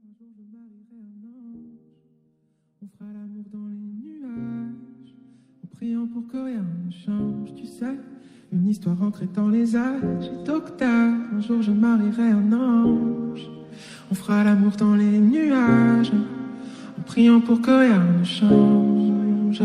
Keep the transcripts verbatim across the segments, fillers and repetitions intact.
un jour je marierai un ange. On fera l'amour dans les nuages, en priant pour que rien ne change, tu sais. Une histoire ancrée dans les âges. Et tôt que tard, un jour je marierai un ange. On fera l'amour dans les nuages, en priant pour que rien ne change.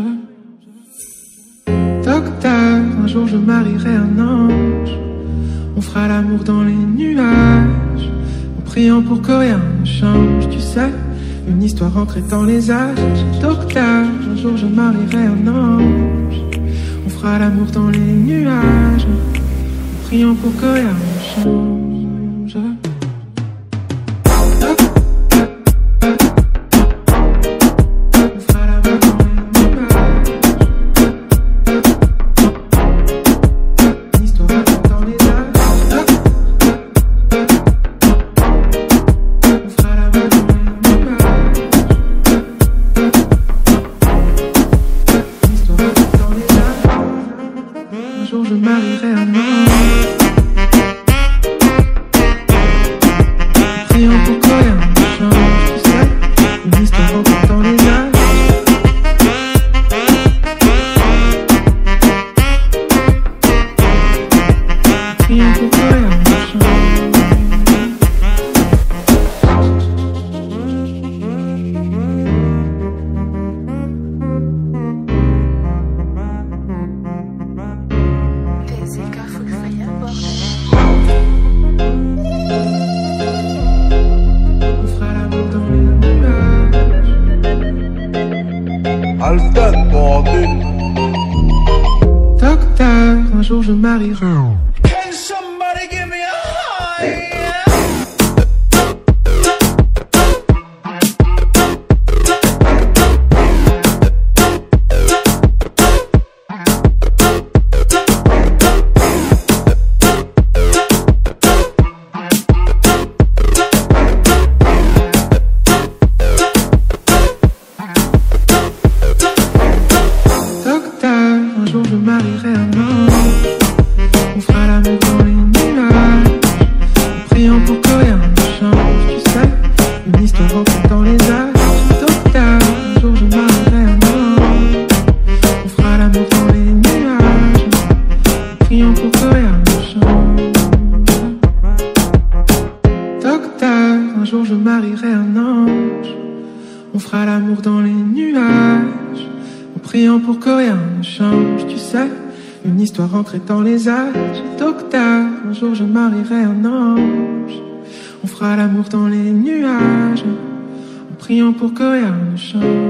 Tôt que tard, un jour je marierai un ange. On fera l'amour dans les nuages, en priant pour que rien ne change, tu sais. Une histoire ancrée dans les âges. Tôt que tard, un jour je marierai un ange. On fera l'amour dans les nuages, en priant pour que rien ne change. Un jour je marierai. Can somebody give me a high? Ancré dans les âges. Tôt que tard, un jour je marierai un ange. On fera l'amour dans les nuages, en priant pour que rien ne change.